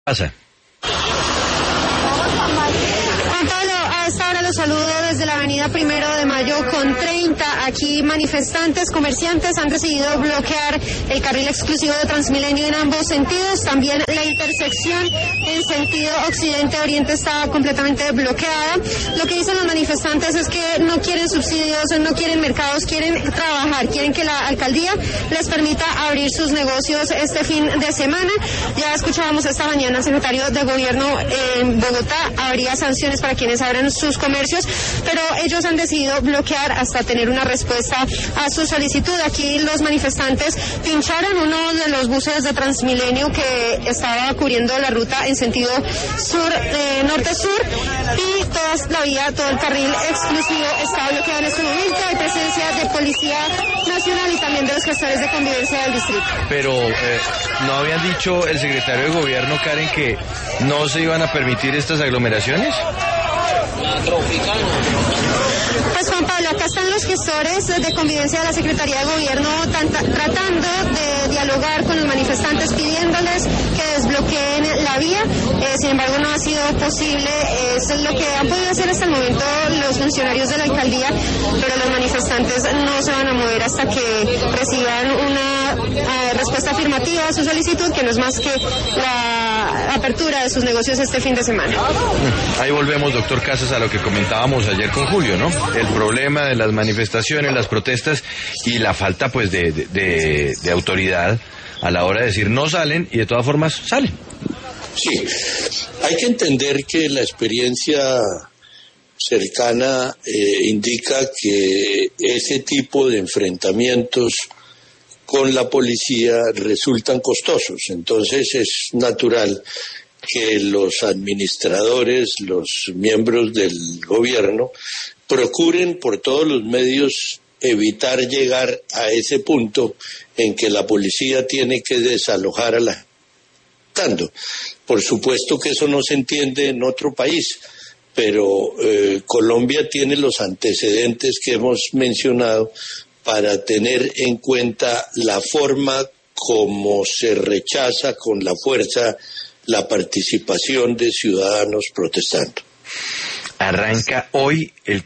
Pasa. Juan Pablo, a esta hora los saludo desde la avenida 1 de Mayo con 30. Aquí manifestantes, comerciantes han decidido bloquear el carril exclusivo de Transmilenio en ambos sentidos. También la intersección en sentido occidente-oriente está completamente bloqueada. Lo que dicen los manifestantes es que no quieren subsidios, no quieren mercados, quieren trabajar, quieren que la alcaldía les permita abrir sus negocios este fin de semana. Ya escuchábamos esta mañana al secretario de Gobierno en Bogotá, habría sanciones para quienes abran sus comercios, pero ellos han decidido bloquear hasta tener una respuesta a su solicitud. Aquí los manifestantes pincharon uno de los buses de Transmilenio que estaba cubriendo la ruta en sentido sur, norte-sur, y toda la vía, todo el carril exclusivo está bloqueado en este momento. Hay presencia de Policía Nacional y también de los gestores de convivencia del distrito. Pero, ¿no habían dicho el secretario de Gobierno, Karen, que no se iban a permitir estas aglomeraciones? Pues Juan Pablo, acá están los gestores de convivencia de la Secretaría de Gobierno tratando de dialogar con los manifestantes, pidiéndoles que desbloqueen la vía. Sin embargo, no ha sido posible. Es lo que han podido hacer hasta el momento los funcionarios de la alcaldía, pero los manifestantes no se van a mover hasta que reciban una respuesta afirmativa a su solicitud, que no es más que la apertura de sus negocios este fin de semana. Ahí volvemos, doctor Casas, a lo que comentábamos ayer con Julio, ¿no? El problema de las manifestaciones, las protestas y la falta, pues, de autoridad a la hora de decir no salen, y de todas formas salen. Sí, hay que entender que la experiencia cercana indica que ese tipo de enfrentamientos con la policía resultan costosos. Entonces es natural que los administradores, los miembros del gobierno, procuren por todos los medios evitar llegar a ese punto en que la policía tiene que desalojar a la gente. Por supuesto que eso no se entiende en otro país, pero Colombia tiene los antecedentes que hemos mencionado para tener en cuenta la forma como se rechaza con la fuerza la participación de ciudadanos protestando. Arranca hoy el